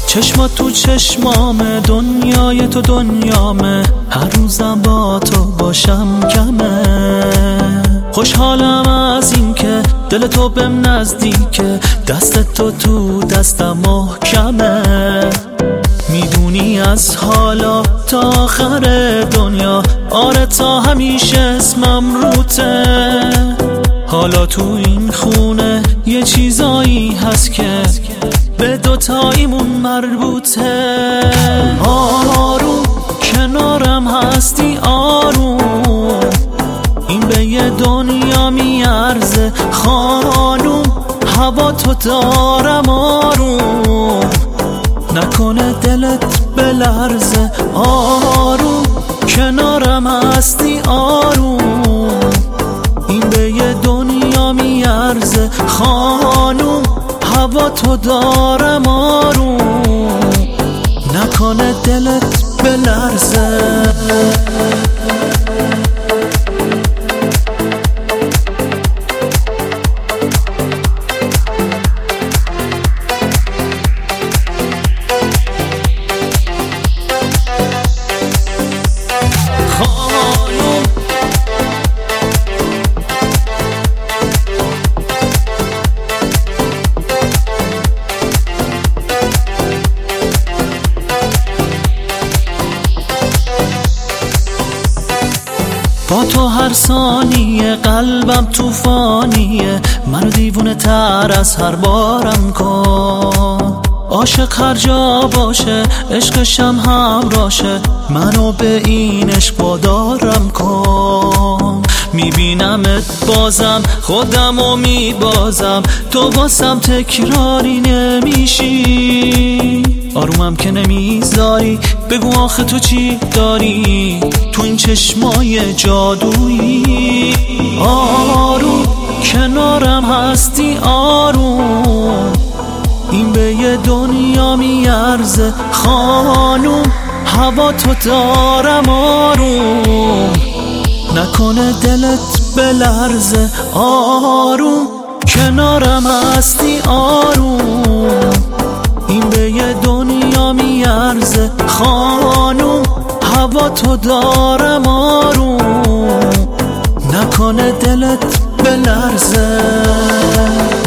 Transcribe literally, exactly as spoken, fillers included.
چشمات تو چشمامه، دنیای تو دنیامه، هر روزم با تو باشم کمه. خوشحالم از این که دل تو بهم نزدیکه، دست تو تو دستم محکمه. میدونی از حالا تا آخر دنیا، آره تا همیشه اسمم روته. حالا تو این خونه یه چیزایی هست که به دوتاییمون مربوطه. آروم کنارم هستی آروم، این به یه دنیا میارزه خانوم. هوا تو دارم آروم، نکنه دلت بلرزه. آروم کنارم هستی آروم، این به یه دنیا میارزه خانوم. هوا تو دارم آروم، نکنه دلت بلرزه. با تو هر ثانیه قلبم توفانیه، منو دیوونه تر از هر بارم کن. عاشق هر جا باشه عشقشم همراشه، منو به این عشق وادارم کن. میبینمت بازم خودمو میبازم، تو واسم تکراری نمیشی. آرومم که نمیذاری بگو آخه تو چی داری تو این چشمای جادویی. آروم کنارم هستی آروم، این به یه دنیا میارزه خانوم. هوا تو دارم آروم، نکنه دلت بلرزه. آروم کنارم هستی آروم، این به یه دنیا میارزه خانوم. هوا تو دارم آروم، نکنه دلت بلرزه.